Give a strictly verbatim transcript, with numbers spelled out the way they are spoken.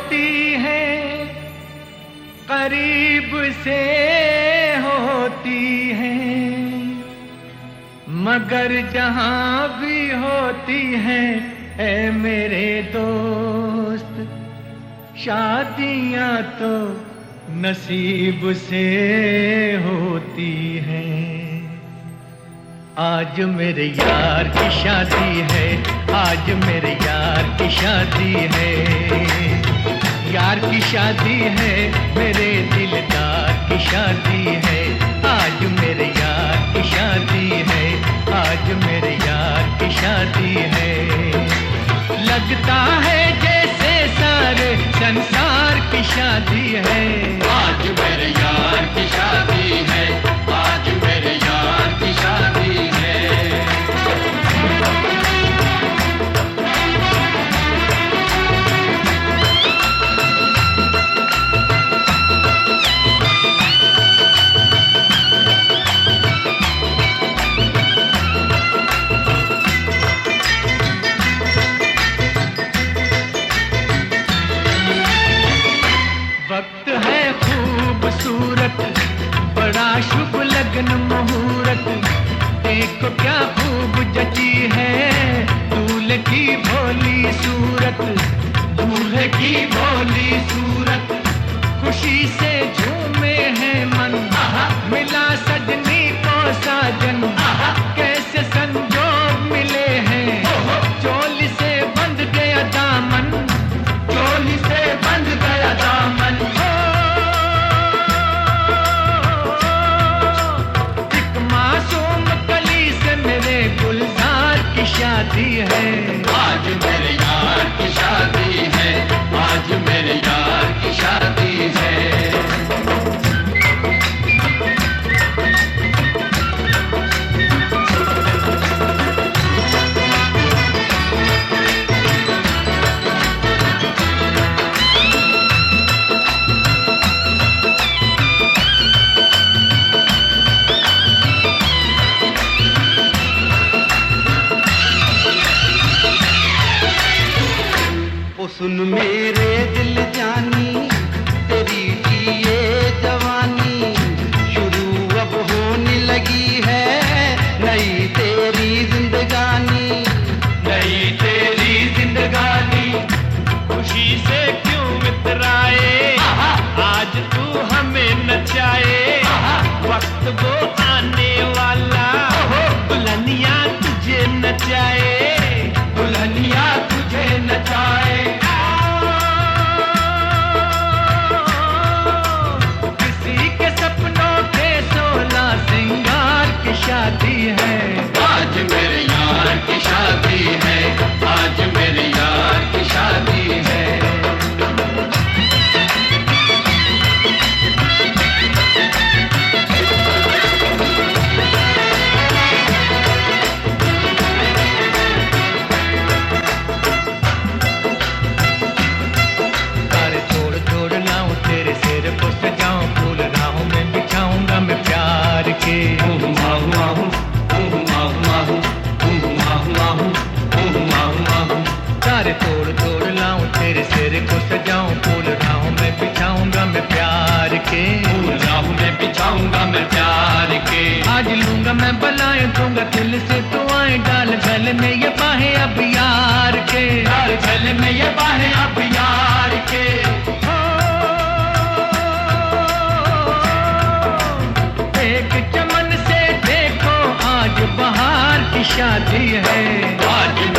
होती है, करीब से होती है, मगर जहां भी होती है ऐ मेरे दोस्त, शादियां तो नसीब से होती हैं। आज मेरे यार की शादी है, आज मेरे यार की शादी है, यार की शादी है, मेरे दिलदार की शादी है। आज मेरे यार की शादी है, आज मेरे यार की शादी है। लगता है जैसे सारे संसार की शादी है। आज मेरे यार की शादी है, आज मेरे यार की शादी है। वक्त है खूबसूरत, बड़ा शुभ लगन मुहूर्त, देखो क्या खूब जची है दूल्हे की भोली सूरत, दूल्हे की भोली सूरत। खुशी से झूमे हैं मन, मिला सजनी को साजन, कैसे संजोग मिले हैं, चोली से बंध गया दामन, चोली से बंध गया दामन। एक मासूम कली से मेरे गुलजार की शादी है। आज मेरे यार की शादी है, आज मेरे यार की शादी है। सुन मेरे दिल जानी, तेरी जिए जवानी, शुरू अब होने लगी है नई तेरी जिंदगानी, नई तेरी जिंदगानी। खुशी से क्यों इतराए, आज तू हमें नचाए, वक्त वो आने वाला, दुल्हनिया तुझे नचाए, दुल्हनिया तुझे नचाए। किसी के सपनों के सोलह सिंगार की शादी है। आज मेरे यार की शादी है, आज मेरे यार की शादी है। तारे तोड़ तोड़ लाऊं तेरे सिर को सजाऊं, फूल राहों में बिछाऊंगा मैं प्यार के, फूल राहों में बिछाऊंगा मैं प्यार के। आज लूंगा मैं बलाएं दूंगा दिल से दुआएं, डाल गले में ये बाहें अब यार के, डाल गले में ये बाहें अब यार के। एक चमन से देखो आज बहार की शादी है। आज